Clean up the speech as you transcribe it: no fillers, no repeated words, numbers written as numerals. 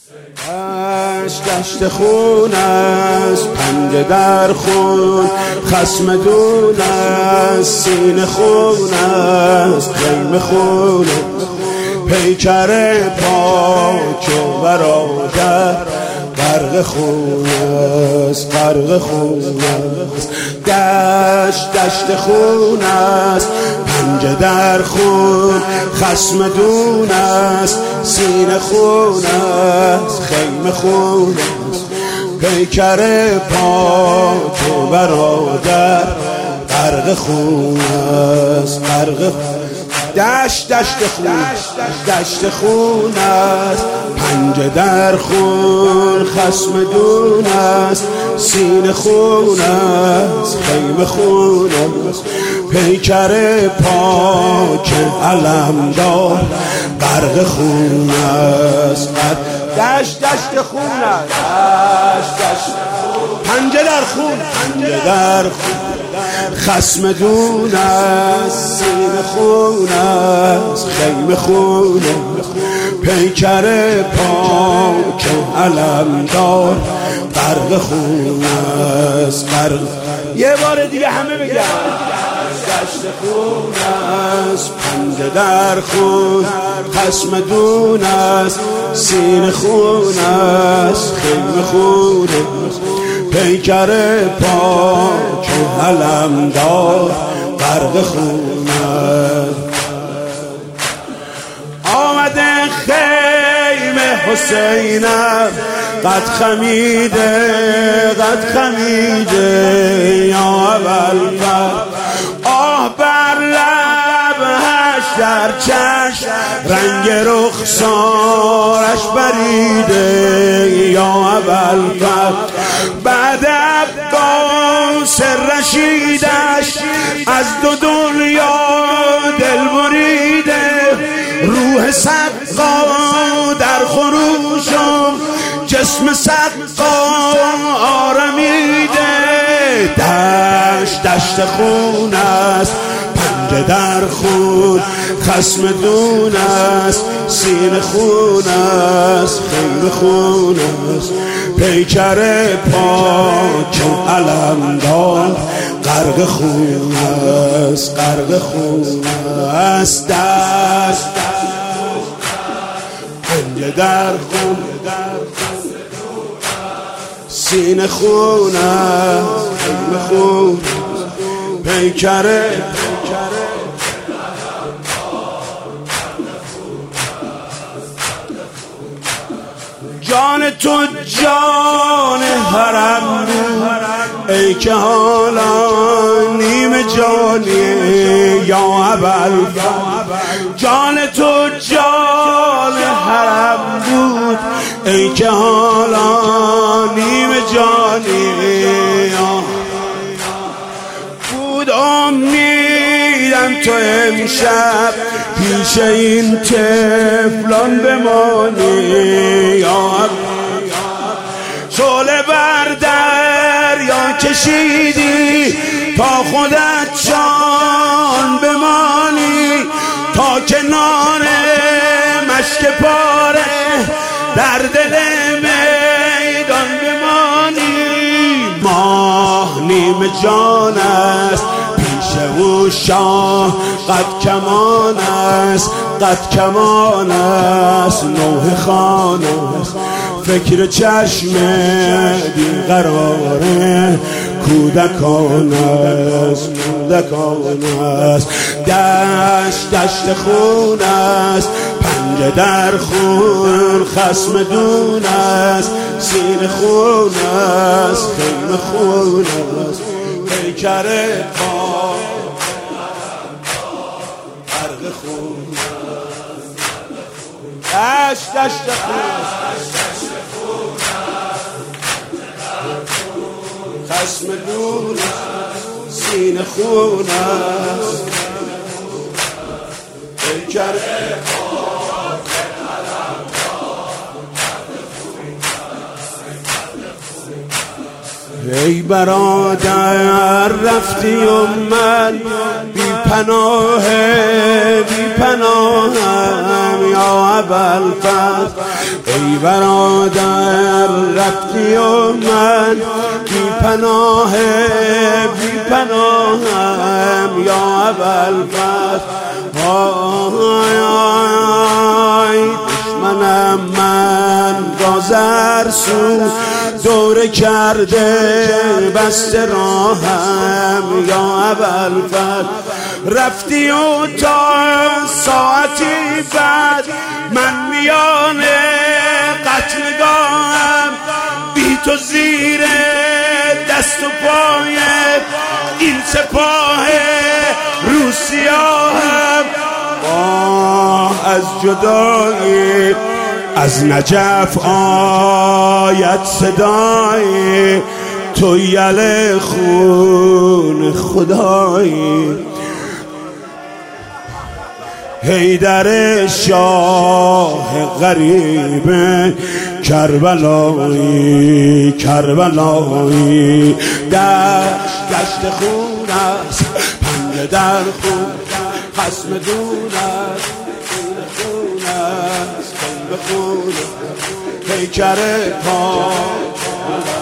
دشت خون است، پنجه در خون، خصم دون است، سینه خون است، خیمه خون است، پیکر پاک برادر غرق خون است، غرق خون است. دشت خون است، پنجه در خون، خصم دون است، سینه خون است، خیمه خون است، پیکر پاک برادر غرق خون است، غرق دشت خون است، پنجه در خون، خصم دون است، سینه خون است، خیمه خون است، پیکر پاک علمدار غرق خون است. دشت خون است، پنجه در خون، پنجه در خون، خصم دون است، سینه خون است، خیمه خون است، پیکر پاک علمدار غرق خون است، غرق. یه بار دیگه همه بگن. دشت خون است، پنجه در خون، خصم دون است، سینه خون است، خیمه خون است، پیکر پاک علمدار غرق خون است. آمده خیمه حسینم قد خمیده یا ابوالفضل، آه بر لبش در چشم رنگ رخسارش بریده یا ابوالفضل، بعد عباس رشیدش از دو دنیا دل بریده، روح سقا در خروشم جسم سقا آرمیده. دشت خون است، پنجه در خون، خصم دون است، سینه خون است، خیمه خون است، پیکر پاک علمدار غرق خون است، غرق خون است. پنجه در خون، سینه خون است، خیمه خون، پیکر جان تو جان حرم بود، ای که حالا نیم جانی یا ابوالفضل، جان تو جان حرم بود، ای که حالا نیم جانی بود. امیدم تو امشب پیش این طفلان بمانی یا شعله بر دریا کشیدی تا خودت جان بمانی، تا کنار مشک پاره در دل میدان بمانی. ماه نیم جان است، پیش او شاه قد کمان است، قد کمان است، نوح خان است، فکر چشم دین قراره کودکان است، کودکان است. دشت خون است، پنجه در خون، خصم دون است، سینه خون است، خیمه خون است، پیکر پاک غرق خون است. دشت خون، خصم دون است، سینه خون است، پیکر پاک ای برادر رفتی و من بی پناه پناهم یا ابوالفضل. ای برادر رفتی و من بی پناهم یا ابوالفضل. دشمنم من را زرسو دوره کرده بسته راهم یا ابوالفضل. رفتی و تا ساعتی بعد من میان قتلگاهم، بی تو زیر دست و پای این سپاه روسیاهم. از جدایی از نجف آید صدای تو، یل خون خدایی. حیدر شاه غریب کربلایی کربلایی. دشت خون است پنجه در خون، خصم دون است خون است خون. پیکر پا